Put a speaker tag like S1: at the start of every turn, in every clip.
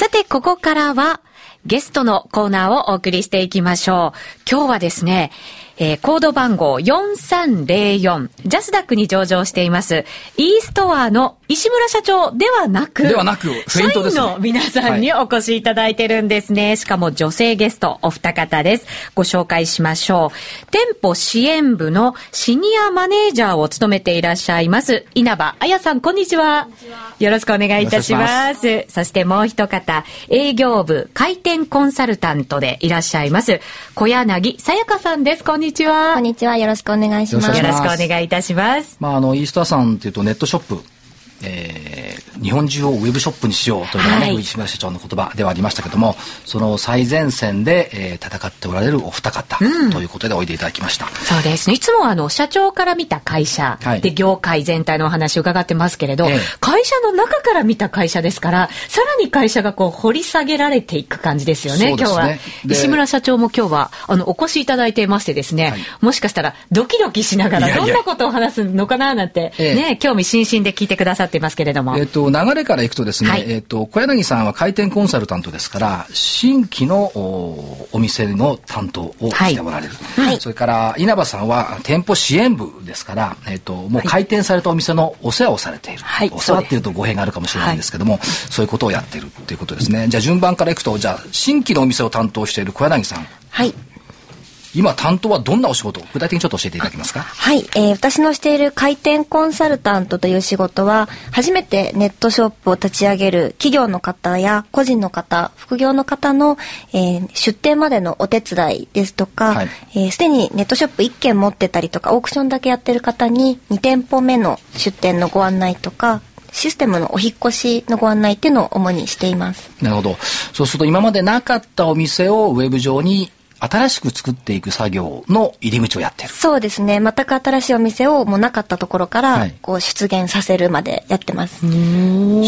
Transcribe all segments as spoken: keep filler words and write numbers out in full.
S1: さて、ここからはゲストのコーナーをお送りしていきましょう。今日はですね、えー、コード番号よんさんぜろよん、ジャスダックに上場しています、e ストアの石村社長ではなく、
S2: ではなく、
S1: 社員の皆さんにお越しいただいてるんですね。はい、しかも女性ゲストお二方です。ご紹介しましょう。店舗支援部のシニアマネージャーを務めていらっしゃいます、稲葉彩さん、こんにちは。よろしくお願いいたします。そしてもう一方、営業部開店コンサルタントでいらっしゃいます、小柳さやかさんです。こんにちは。
S3: こんにちは。よろしくお願いします。
S1: よろしくお願いいたします。
S2: まあ、あの、イーストアさんというとネットショップ、えー、日本中をウェブショップにしようというのがね、はい、石村社長の言葉ではありましたけども、その最前線で、えー、戦っておられるお二方、うん、ということでおいでいただきました。
S1: そうですね。いつもあの社長から見た会社で業界全体のお話を伺ってますけれど、はい、会社の中から見た会社ですから、さらに会社がこう掘り下げられていく感じですよね。
S2: そうですね。
S1: 今日は石村社長も今日はあのお越しいただいていましてですね、はい、もしかしたらドキドキしながらどんなことを話すのかななんて、いやいやね、興味津々で聞いてくださってますけれども、
S2: えーと、流れからいくとですね、はい、えーと、小柳さんは開店コンサルタントですから、新規の お, お店の担当をしておられる、はい、それから稲葉さんは店舗支援部ですから、えーと、もう開店されたお店のお世話をされている、はい、お世話っていうと語弊があるかもしれないんですけども、はい、そういうことをやっているということですね。じゃあ順番からいくと、じゃあ新規のお店を担当している小柳さん、
S3: はい、
S2: 今担当はどんなお仕事、具体的にちょっと教えていただけますか。
S3: はい、えー、私のしている開店コンサルタントという仕事は、初めてネットショップを立ち上げる企業の方や個人の方、副業の方の、えー、出店までのお手伝いですとか、はい、えー、すでにネットショップいっけん持ってたりとか、オークションだけやってる方にに店舗目の出店のご案内とか、システムのお引越しのご案内っていうのを主にしています。
S2: なるほど。そうすると今までなかったお店をウェブ上に新しく作っていく作業の入り口をやってる。
S3: そうですね。全く新しいお店をもうなかったところからこう出現させるまでやってます。
S2: はい、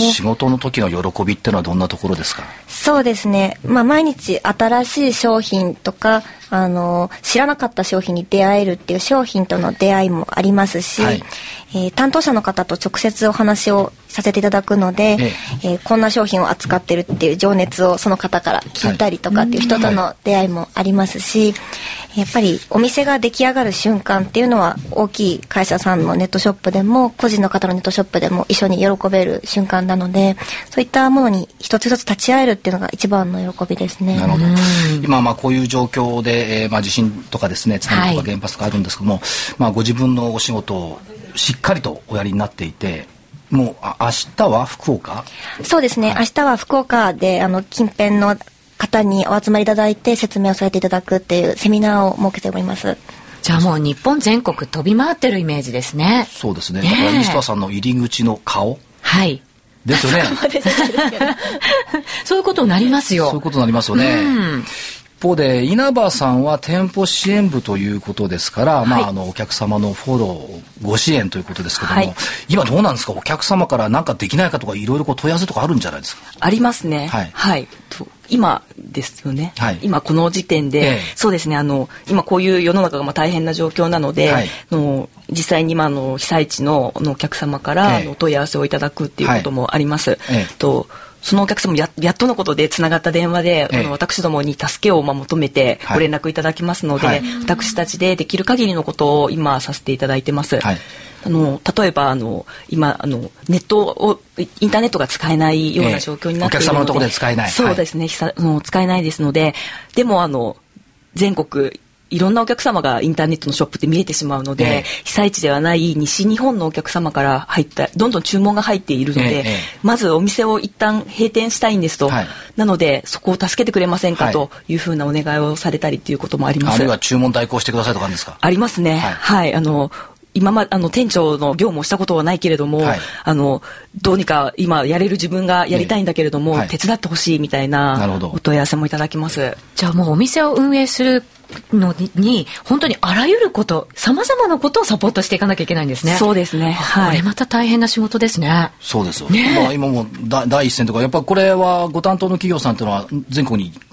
S2: 仕事の時の喜びってのはどんなところですか。
S3: そうですね。まあ毎日新しい商品とか、あの知らなかった商品に出会えるっていう商品との出会いもありますし、はい、えー、担当者の方と直接お話をさせていただくので、えええー、こんな商品を扱ってるっていう情熱をその方から聞いたりとかっていう人との出会いもありますし、はい、やっぱりお店が出来上がる瞬間っていうのは大きい会社さんのネットショップでも個人の方のネットショップでも一緒に喜べる瞬間なので、そういったものに一つ一つ立ち会えるっていうのが一番の喜びですね。
S2: なるほど。今まあこういう状況で、えー、まあ地震とかですね、津波とか原発とかあるんですけども、はい、まあご自分のお仕事をしっかりとおやりになっていて、もうあ明日は福岡。
S3: そうですね、はい、明日は福岡であの近辺の方にお集まりいただいて説明をされていただくっていうセミナーを設けております。
S1: じゃあもう日本全国飛び回ってるイメージですね。
S2: そうですね。だからイーストアさんの入り口の顔、
S1: はい
S2: ですよね。
S1: そういうことになりますよ。
S2: そういうことになりますよね。うん、一方で稲葉さんは店舗支援部ということですから、はい、まあ、あのお客様のフォローご支援ということですけども、はい、今どうなんですか。お客様から何かできないかとかいろいろこう問い合わせとかあるんじゃないですか。
S4: ありますね。はい、はい、と今ですよね、はい、今この時点で、ええ、そうですね、あの今こういう世の中がまあ大変な状況なので、はい、の実際に今の被災地 の, のお客様から、ええ、の問い合わせをいただくっていうこともあります。はい、ええ、とそのお客様も や, やっとのことでつながった電話で、ええ、あの私どもに助けをまあ求めてご連絡いただきますので、はい、私たちでできる限りのことを今させていただいてます。はい、あの例えばあの今あのネットをインターネットが使えないような状況になっているので、ええ、お客様のところで使えない。そうですね、はい、あの使えないですので、でもあの全国いろんなお客様がインターネットのショップって見れてしまうので、ええ、被災地ではない西日本のお客様から入ったどんどん注文が入っているので、ええ、まずお店を一旦閉店したいんですと、はい、なのでそこを助けてくれませんか、はい、というふうなお願いをされたりということもあります。
S2: あるいは注文代行してくださいとかあるんですか。
S4: ありますね。はい、はい、あの今まあの店長の業務をしたことはないけれども、はい、あのどうにか今やれる自分がやりたいんだけれども、ええ、はい、手伝ってほしいみたいなお問い合わせもいただきます。
S1: じゃあもうお店を運営するの に, に本当にあらゆること様々なことをサポートしていかなきゃいけないんですね。
S4: そうですね、はい、
S1: これまた大変な仕事ですね。
S2: そうですよ、ね、まあ、今もだ第一線とかやっぱりこれはご担当の企業さんというのは全国に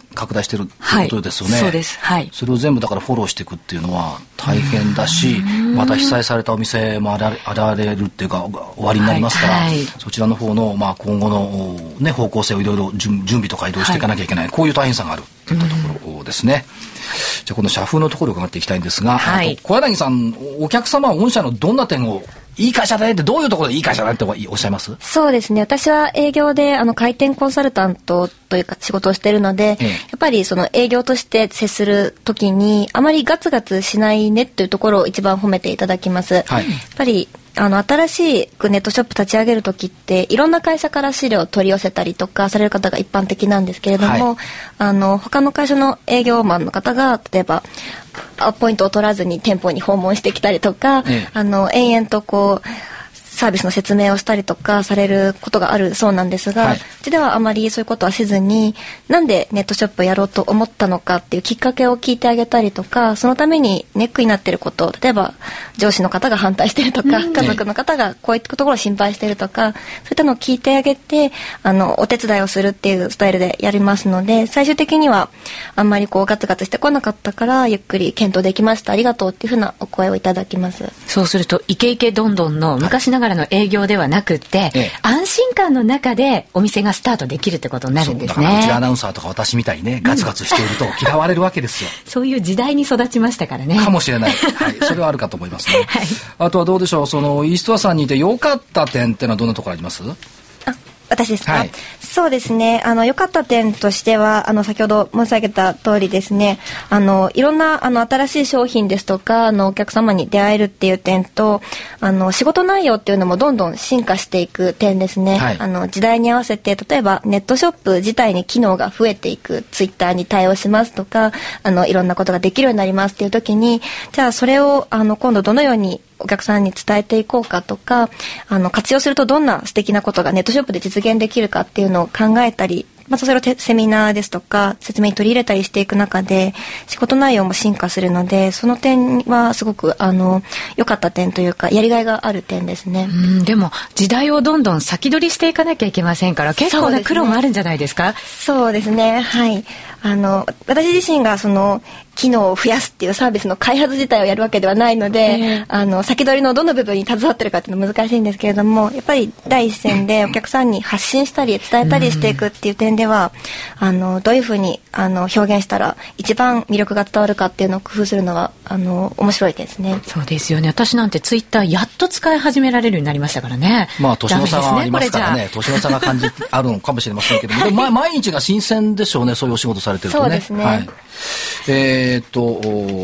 S2: 拡大してるってことですよね、
S4: はい、そうです、はい、
S2: それを全部だからフォローしていくっていうのは大変だし、また被災されたお店も現れるっていうか終わりになりますから、はいはい、そちらの方の、まあ、今後の、ね、方向性をいろいろ準備とか移動していかなきゃいけない、はい、こういう大変さがあるっていったところですね。じゃあこの社風のところを伺っていきたいんですが、はい、小柳さん、お客様は御社のどんな点をいい会社だねってどういうところでいい会社だねっておっしゃいます？
S3: そうですね。私は営業であの開店コンサルタントというか仕事をしているので、ええ、やっぱりその営業として接するときにあまりガツガツしないねっていうところを一番褒めていただきます。はい、やっぱりあの新しくネットショップ立ち上げるときっていろんな会社から資料を取り寄せたりとかされる方が一般的なんですけれども、はい、あの他の会社の営業マンの方が例えばアポイントを取らずに店舗に訪問してきたりとか、ええ、あの延々とこうサービスの説明をしたりとかされることがあるそうなんですが、はい、うちではあまりそういうことはせずになんでネットショップをやろうと思ったのかっていうきっかけを聞いてあげたりとか、そのためにネックになっていること、例えば上司の方が反対しているとか、うん、家族の方がこういったところを心配しているとか、そういったのを聞いてあげてあのお手伝いをするっていうスタイルでやりますので、最終的にはあんまりこうガツガツしてこなかったからゆっくり検討できました、ありがとうっていうふうなお声をいただきます。
S1: そうするとイケイケどんどんの昔ながらの営業ではなくて、ええ、安心感の中でお店がスタートできるってことになるんですね。
S2: そうだからうちアナウンサーとか私みたいにねガツガツしていると嫌われるわけですよ。
S1: そういう時代に育ちましたからね。
S2: かもしれない、はい、それはあるかと思いますね、はい、あとはどうでしょう、そのイーストアさんにいて良かった点っていうのはどんなところあります？
S3: あ、私ですか？
S2: はい、
S3: そうですね、あの良かった点としてはあの先ほど申し上げた通りですね、あのいろんなあの新しい商品ですとかあのお客様に出会えるっていう点と、あの仕事内容っていうのもどんどん進化していく点ですね、はい、あの時代に合わせて例えばネットショップ自体に機能が増えていく、ツイッターに対応しますとか、あのいろんなことができるようになりますっていう時に、じゃあそれをあの今度どのようにお客さんに伝えていこうかとか、あの活用するとどんな素敵なことがネットショップで実現できるかっていうのを考えたり、またそれをセミナーですとか説明に取り入れたりしていく中で仕事内容も進化するので、その点はすごくあの良かった点というかやりがいがある点ですね。
S1: うん、でも時代をどんどん先取りしていかなきゃいけませんから結構な苦労もあるんじゃないですか？
S3: そうですね、はい、あの私自身がその機能を増やすっていうサービスの開発自体をやるわけではないので、えー、あの先取りのどの部分に携わってるかっていうのは難しいんですけれども、やっぱり第一線でお客さんに発信したり伝えたりしていくっていう点では、うん、あのどういうふうにあの表現したら一番魅力が伝わるかっていうのを工夫するのはあの面白いですね。
S1: そうですよね。私なんてツイッターやっと使い始められるようになりましたからね。
S2: まあ年の差がありますからね、年の差が感じあるのかもしれませんけども、でも毎日が新鮮でしょうね、そういうお仕事されてるとね。
S3: そうですね、はい、
S2: えー、っと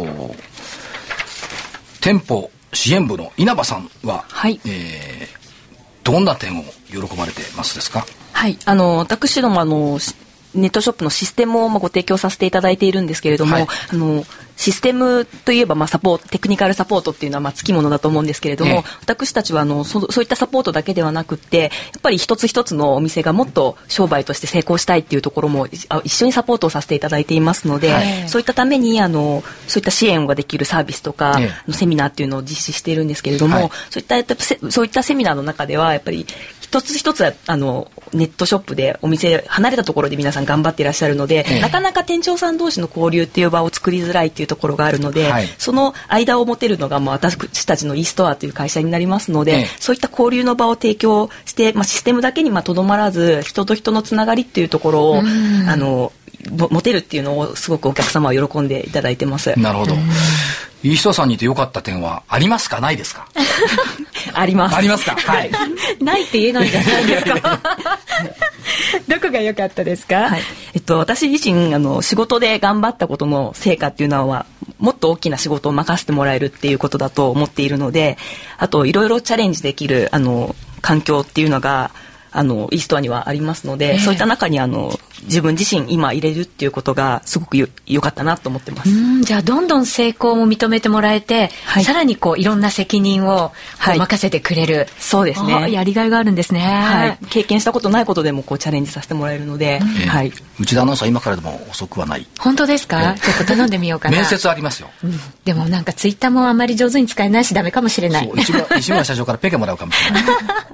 S2: 店舗支援部の稲葉さんは、はい、えー、どんな点を喜ばれてますですか？
S4: はい、あの私どもあのネットショップのシステムをまあご提供させていただいているんですけれども、はい、あのシステムといえばまあサポート、テクニカルサポートっていうのはまあつきものだと思うんですけれども、ええ、私たちはあの そ, そういったサポートだけではなくってやっぱり一つ一つのお店がもっと商売として成功したいっていうところも一緒にサポートをさせていただいていますので、はい、そういったためにあのそういった支援ができるサービスとか、ええ、セミナーっていうのを実施しているんですけれども、はい、そういったそういったセミナーの中ではやっぱり一つ一つあのネットショップでお店離れたところで皆さん頑張っていらっしゃるので、ええ、なかなか店長さん同士の交流っていう場を作りづらいっていうところがあるので、はい、その間を持てるのがもう私たちの e ストアという会社になりますので、ええ、そういった交流の場を提供して、まあ、システムだけにとどまらず人と人のつながりっていうところをあの持てるっていうのをすごくお客様は喜んでいただいてます。
S2: なるほど。いい人さんにいて良かった点はありますか、ないですか？
S4: あります。
S2: ありますか。はい。
S1: ないって言えないじゃないですか。どこが良かったですか？
S4: はい、えっと私自身あの仕事で頑張ったことの成果っていうのはもっと大きな仕事を任せてもらえるっていうことだと思っているので、あといろいろチャレンジできるあの環境っていうのがあのイーストアにはありますので、えー、そういった中にあの自分自身今入れるっていうことがすごくよ良かったなと思ってます。
S1: うん、じゃあどんどん成功も認めてもらえて、はい、さらにこういろんな責任を任せてくれる、はい、
S4: そうですね、
S1: やりがいがあるんですね、
S4: はい、経験したことないことでもこうチャレンジさせてもらえるので、
S2: うん、
S4: はい、
S2: 内田アナウンサー今からでも遅くはない。
S1: 本当ですか？ちょっと頼んでみようかな。
S2: 面接ありますよ、
S1: うん、でもなんかツイッターもあまり上手に使えないしダメかもしれない。
S2: そう、石村社長からペケもらうかもしれない。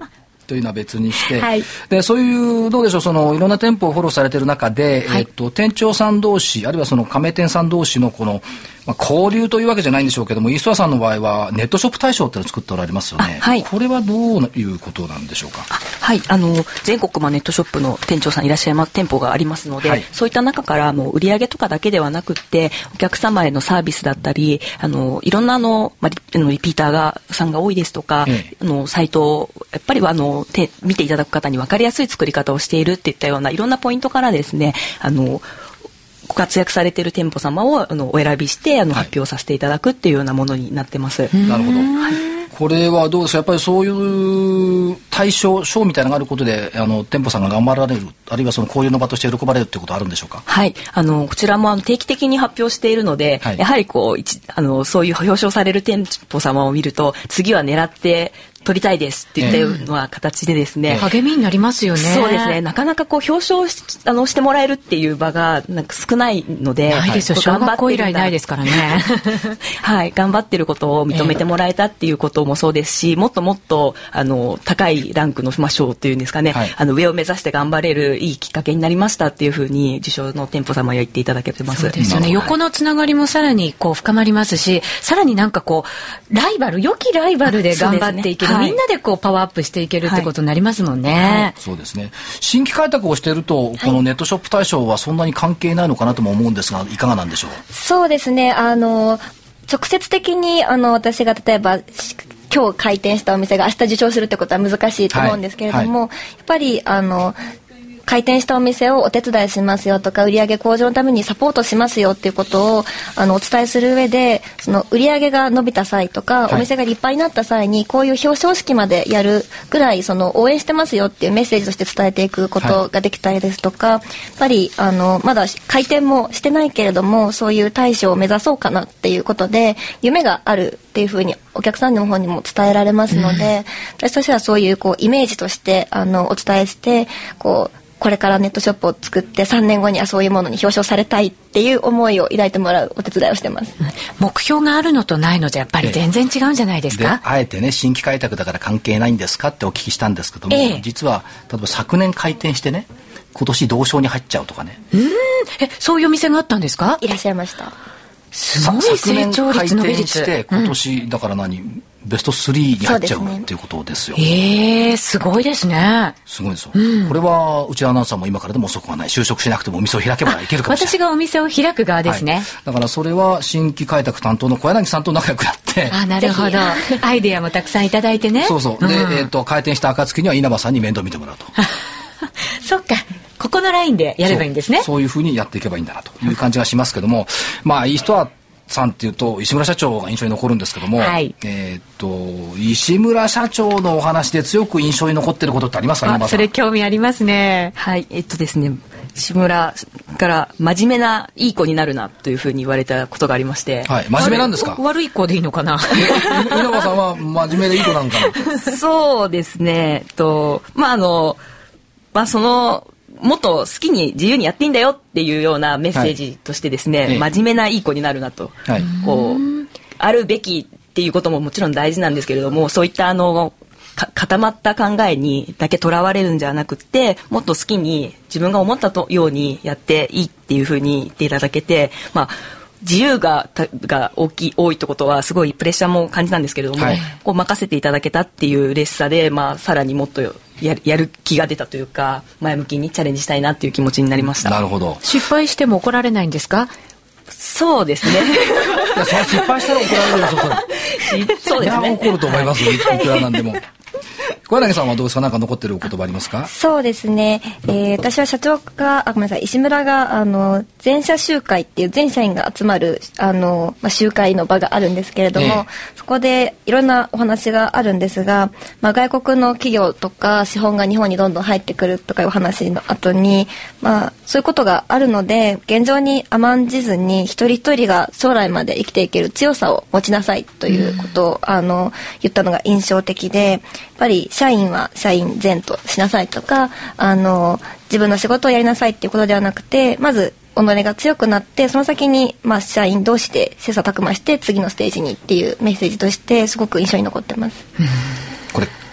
S2: というのは別にして、はい、でそういうどうでしょう、そのいろんな店舗をフォローされている中で、はい、えっと、店長さん同士あるいはその加盟店さん同士のこの、まあ、交流というわけじゃないんでしょうけども、イーストアさんの場合はネットショップ大賞っていうのを作っておられますよね。はい、これはどういうことなんでしょうか。
S4: はい、あの全国まネットショップの店長さんいらっしゃいます店舗がありますので、はい、そういった中からもう売り上げとかだけではなくってお客様へのサービスだったり、あのいろんなあの、まあ、リ, リピーターがさんが多いですとか、ええ、あのサイトをやっぱりはあのて見ていただく方に分かりやすい作り方をしているっていったようないろんなポイントからですね、あのご活躍されている店舗様をあのお選びしてあの、はい、発表させていただくっていうようなものになってます。
S2: なるほど、はい、これはどうですか、やっぱりそういう対象賞みたいなのがあることであの店舗さんが頑張られる、あるいはその交流の場として喜ばれるっていうことはあるんでしょうか。
S4: はい、あのこちらもあの定期的に発表しているので、はい、やはりこう一あのそういう表彰される店舗様を見ると次は狙って取りたいですっていったような形でですね、えー、
S1: 励みになりますよね。
S4: そうですね、なかなかこう表彰 し, あのしてもらえるっていう場がなんか少ないので、
S1: ないですよ、小学校以来ないですからね
S4: はい、頑張ってることを認めてもらえたっていうこともそうですし、えー、もっともっとあの高いランクの賞っていうんですかね、はい、あの上を目指して頑張れるいいきっかけになりましたっていうふうに受賞の店舗様には言っていただけてます。
S1: そうですよね、横のつながりもさらにこう深まりますし、さらになんかこうライバル良きライバルで頑張っていける、みんなでこうパワーアップしていけるってことになりますもんね。はいはい、
S2: そうですね。新規開拓をしていると、このネットショップ大賞はそんなに関係ないのかなとも思うんですが、いかがなんでしょう。
S3: そうですね。あの直接的にあの私が例えば今日開店したお店が明日受賞するってことは難しいと思うんですけれども、はいはい、やっぱりあの開店したお店をお手伝いしますよとか、売上向上のためにサポートしますよっていうことをあのお伝えする上で、その売上が伸びた際とか、はい、お店が立派になった際にこういう表彰式までやるぐらいその応援してますよっていうメッセージとして伝えていくことができたりですとか、はい、やっぱりあのまだ開店もしてないけれどもそういう大賞を目指そうかなっていうことで夢があるっていうふうにお客さんの方にも伝えられますので、うん、私としてはそういうこうイメージとしてあのお伝えしてこうこれからネットショップを作ってさんねんごにはそういうものに表彰されたいっていう思いを抱いてもらうお手伝いをしてます。
S1: 目標があるのとないのじゃやっぱり全然違うんじゃないですか。
S2: であえてね、新規開拓だから関係ないんですかってお聞きしたんですけども、ええ、実は例えば昨年開店してね、今年同賞に入っちゃうとかね。
S1: うん、えそういうお店があったんですか。
S3: いらっしゃいました。
S1: すごい成長率伸び率。
S2: 昨年開店して今年、うん、だから何ベストスリーに入っちゃうっていうことですよ。
S1: ええー、すごいですね。
S2: すごいですよ、うん、これはうちのアナウンサーも今からでも遅くはない。就職しなくてもお店を開けばいけるかもしれない。
S1: 私がお店を開く側ですね、はい、
S2: だからそれは新規開拓担当の小柳さんと仲良くなって
S1: あ、なるほどアイデアもたくさんいただいてね。
S2: そうそうで、うん、えー、と開店した暁には稲葉さんに面倒見てもらうと
S1: そっか、ここのラインでやればいいんですね。
S2: そう、そういうふうにやっていけばいいんだなという感じがしますけどもまあいい人はさんっていうと石村社長が印象に残るんですけども、はい、えー、っと石村社長のお話で強く印象に残っていることってありますか。
S1: あ、それ興味ありますね。
S4: はい、えっとですね、石村から真面目ないい子になるなというふうに言われたことがありまして、
S2: はい、真面目なんですか。
S1: 悪い子でいいのかな
S2: 稲葉さんは真面目でいい子なのかな
S4: そうですね、えっとまああのまあそのもっと好きに自由にやっていいんだよっていうようなメッセージとしてですね、はい、真面目ないい子になるなと、はい、こうあるべきっていうことももちろん大事なんですけれども、そういったあの固まった考えにだけとらわれるんじゃなくて、もっと好きに自分が思ったようにやっていいっていうふうに言っていただけて、まあ自由がが大きい多いってことはすごいプレッシャーも感じたんですけれども、はい、こう任せていただけたっていう嬉しさで、まあ、さらにもっとや る, やる気が出たというか、前向きにチャレンジしたいなっていう気持ちになりました。
S2: なるほど。
S1: 失敗しても怒られないんですか。
S4: そうですね
S2: いや、それ失敗したら怒られるよそそうですね、怒ると思いますよ、いくらなんでも小柳さんはどうですか。何か残ってる言葉ありますか。
S3: そうですね、えー、私は社長があごめんなさい石村があの全社集会っていう全社員が集まるあの、まあ、集会の場があるんですけれども、えー、そこでいろんなお話があるんですが、まあ、外国の企業とか資本が日本にどんどん入ってくるとかいう話の後に、まあ、そういうことがあるので現状に甘んじずに一人一人が将来まで生きていける強さを持ちなさいということを、うん、あの言ったのが印象的で、やっぱり社員は社員前としなさいとか、あの自分の仕事をやりなさいっていうことではなくて、まず己が強くなってその先に、まあ、社員同士で切磋琢磨して次のステージにっていうメッセージとしてすごく印象に残ってます。
S2: これ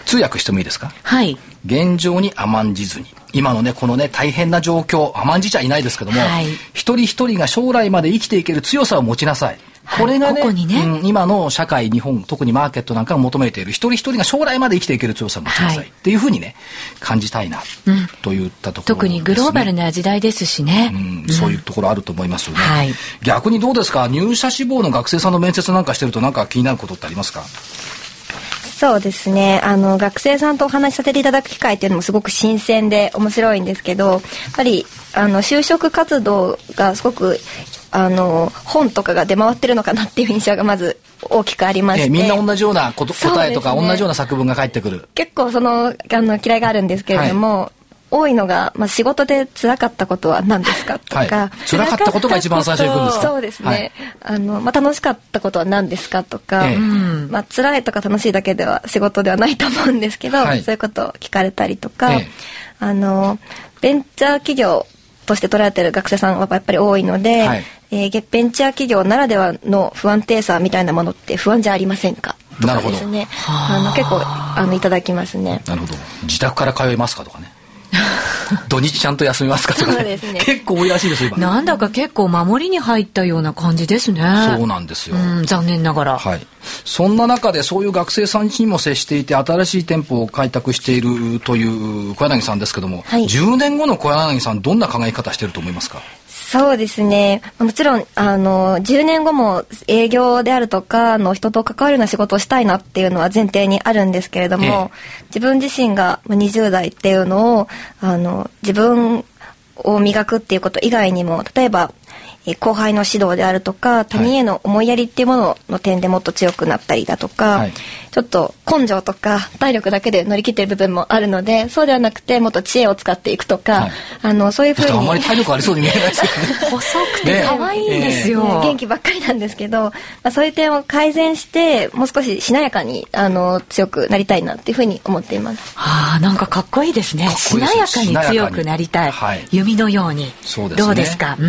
S2: 通訳してもいいですか？
S1: はい。
S2: 現状に甘んじずに。今のね、このね、大変な状況、甘んじちゃいないですけども、はい、一人一人が将来まで生きていける強さを持ちなさい。これがね、
S1: ここにね、
S2: うん、今の社会、日本、特にマーケットなんかが求めている、一人一人が将来まで生きていける強さを持ちなさい、はい、っていうふうにね、感じたいな、うん、といったところですね。
S1: 特にグローバルな時代ですしね。
S2: うん、そういうところあると思いますよね。はい、逆にどうですか？入社志望の学生さんの面接なんかしてるとなんか気になることってありますか？
S3: そうですね。あの、学生さんとお話しさせていただく機会っていうのもすごく新鮮で面白いんですけど、やっぱり、あの、就職活動がすごく、あの、本とかが出回ってるのかなっていう印象がまず大きくありまして。えー、
S2: みんな同じようなこと、答えとか、ね、同じような作文が返ってくる。
S3: 結構その、あの、嫌いがあるんですけれども、はい、多いのが、まあ、仕事で辛かったことは何ですかとか、はい、
S2: 辛かったことが一番最初に来るんですか？
S3: そうですね、はい、あの、まあ、楽しかったことは何ですかとか、ええ、まあ、辛いとか楽しいだけでは仕事ではないと思うんですけど、はい、そういうことを聞かれたりとか、ええ、あのベンチャー企業として捉えている学生さんはやっぱり多いので、はい、えー、ベンチャー企業ならではの不安定さみたいなものって不安じゃありませんかとかですね、あの結構あのいただきますね。
S2: なるほど。自宅から通いますかとかね土日ちゃんと休みますかとか、ね、そうですね、結構多いらしいですよ今。
S1: なんだか結構守りに入ったような感じですね。
S2: そうなんですよ、
S1: うん、残念ながら、
S2: はい、そんな中でそういう学生さんにも接していて新しい店舗を開拓しているという小柳さんですけども、はい、じゅうねんごの小柳さんどんな考え方してると思いますか？
S3: そうですね、もちろんあのじゅうねんごも営業であるとかの人と関わるような仕事をしたいなっていうのは前提にあるんですけれども、ええ、自分自身がにじゅう代っていうのをあの自分を磨くっていうこと以外にも、例えば後輩の指導であるとか他人への思いやりっていうものの点でもっと強くなったりだとか、はい、ちょっと根性とか体力だけで乗り切っている部分もあるので、そうではなくてもっと知恵を使っていくとか、はい、あのそういうふうに
S2: あんまり体力ありそうに見えないですけどね
S1: 細くて可愛いんですよ、
S3: ねえー、元気ばっかりなんですけど、まあ、そういう点を改善してもう少ししなやかにあの強くなりたいなっていうふうに思っています。
S1: はあ、なんかかっこいいですね。しなやかに強くなりたい、はい、弓のように。
S2: そうですね、
S1: どうですか？うん、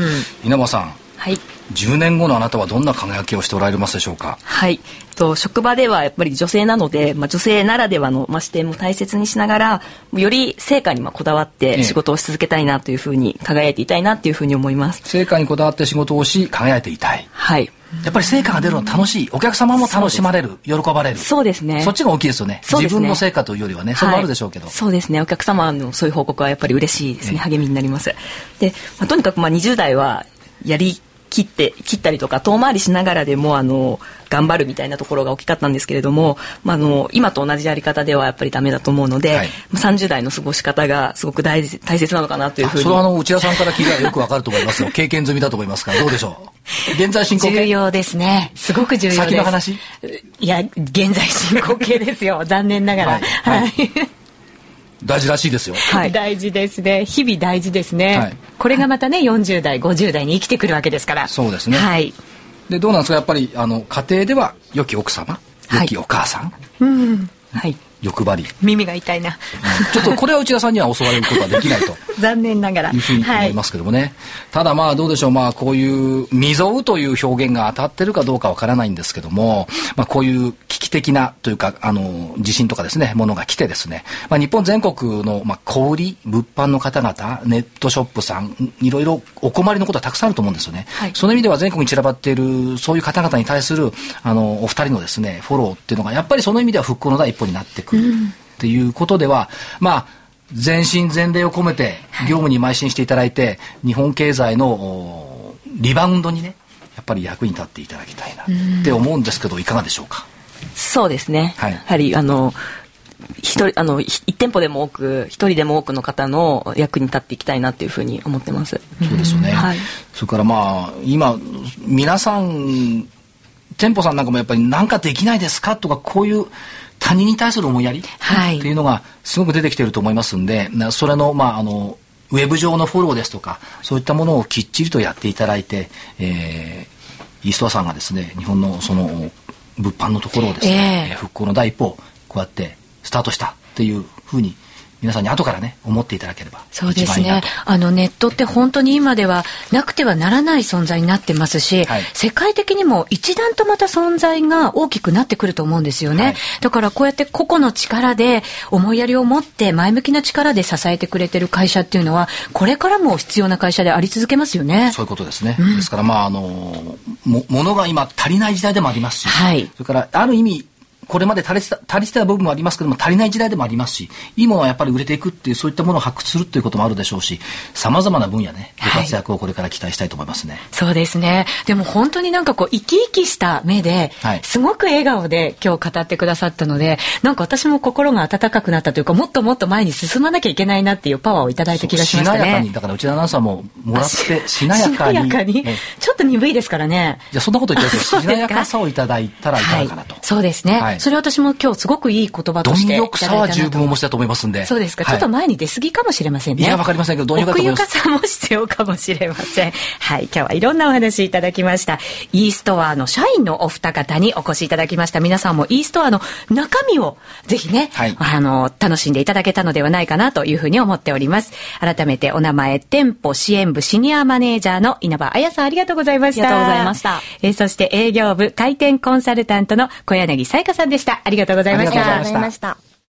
S2: 稲葉さん、
S1: はい、
S2: じゅうねんごのあなたはどんな輝きをしておられますでしょうか？
S4: はい、と職場ではやっぱり女性なので、まあ、女性ならではの、まあ、視点も大切にしながらより成果にまあこだわって仕事をし続けたいなというふうに、輝いていたいなというふうに思います。
S2: 成果にこだわって仕事をし輝いていたい。
S4: はい、
S2: やっぱり成果が出るの楽しい、お客様も楽しまれる、喜ばれる。
S4: そうですね、
S2: そっちが大きいですよね。自分の成果というよりはね、それもあるでしょうけど、
S4: はい、そうですね、お客様のそういう報告はやっぱり嬉しいですね、励みになります。で、まあ、とにかくまあにじゅう代はやり切って切ったりとか遠回りしながらでもあの頑張るみたいなところが大きかったんですけれども、まあ、あの今と同じやり方ではやっぱりダメだと思うので、はい、さんじゅう代の過ごし方がすごく 大, 大切なのかなというふうに。
S2: それはあの内田さんから聞いたらよくわかると思いますよ経験済みだと思いますから、どうでしょう？現在進行形。
S1: 重要ですね、すごく重要です。
S2: 先の話？
S1: いや現在進行形ですよ残念ながら、はい、はいはい
S2: 大事らしいですよ、
S1: はい、大事ですね、日々大事ですね、はい、これがまたねよんじゅう代ごじゅう代に生きてくるわけですから。
S2: そうですね、
S1: はい、
S2: でどうなんですか、やっぱりあの家庭では良き奥様、良きお母さん、はい、
S1: うん、はい、
S2: 欲張り、
S1: 耳が痛いな
S2: ちょっとこれは内田さんには教わることはできないと
S1: 残念ながら
S2: いうふうに思いますけどもね、はい、ただまあどうでしょう、まあこういう未曾有という表現が当たってるかどうかわからないんですけども、まあこういう危機的なというかあの地震とかですねものが来てですね、まあ、日本全国のまあ小売物販の方々、ネットショップさん、いろいろお困りのことはたくさんあると思うんですよね、はい、その意味では全国に散らばっているそういう方々に対するあのお二人のですねフォローっていうのがやっぱりその意味では復興の第一歩になってくる、うん、っていうことではまあ全身全霊を込めて業務に邁進していただいて、はい、日本経済のリバウンドにねやっぱり役に立っていただきたいなって思うんですけど、いかがでしょうか？
S4: そうですね、はい、やはりあの一人あの一店舗でも多く一人でも多くの方の役に立っていきたいなというふうに思ってます。
S2: そうですよね、はい、それからまあ今皆さん店舗さんなんかもやっぱり何かできないですかとかこういう他人に対する思いやり、はい、っていうのがすごく出てきていると思いますんで、それのまああのウェブ上のフォローですとかそういったものをきっちりとやっていただいて、えー、イーストアさんがですね日本のその物販のところをですね、えー、復興の第一歩をこうやってスタートしたっていうふうに皆さんに後からね思っていただければ
S1: そうですね。あのネットって本当に今ではなくてはならない存在になってますし、はい、世界的にも一段とまた存在が大きくなってくると思うんですよね、はい、だからこうやって個々の力で思いやりを持って前向きな力で支えてくれてる会社っていうのはこれからも必要な会社であり続けますよね。
S2: そういうことですね、うん、ですからまああのも物が今足りない時代でもありますし、はい、それからある意味これまで足りてた、足りてた部分もありますけども足りない時代でもありますし、いいものはやっぱり売れていくっていうそういったものを発掘するということもあるでしょうし、様々な分野ねご活躍をこれから期待したいと思いますね、はい、
S1: そうですね。でも本当になんかこう生き生きした目で、はい、すごく笑顔で今日語ってくださったので、なんか私も心が温かくなったというか、もっともっと前に進まなきゃいけないなっていうパワーをいただいた気がしましたね。
S2: しなやかに、だから内田アナウンサーももらってしなやかに、
S1: しなやかにちょっと鈍いですからね。
S2: じゃあそんなこと言ってしなやかさをいただいたらいかがかなと、
S1: はい、そうですね、はい、それ私も今日すごくいい言葉としていただいたなと。貪欲さは十分お持ちだと思いますんで。そうですか、はい、ちょっと前に出過ぎかもしれませんね。
S2: いやわかりませんけど貪欲だと思います。
S1: 奥ゆかさも必要かもしれません。はい、今日はいろんなお話いただきました。イーストアの社員のお二方にお越しいただきました。皆さんもイーストアの中身をぜひね、はい、あの楽しんでいただけたのではないかなというふうに思っております。改めてお名前、店舗支援部シニアマネージャーの稲葉彩さん、ありがとうございました。
S4: ありがとうございました。
S1: えー、そして営業部開店コンサルタントの小柳彩香さんでした。ありがとうございました。
S3: ありがとうございました。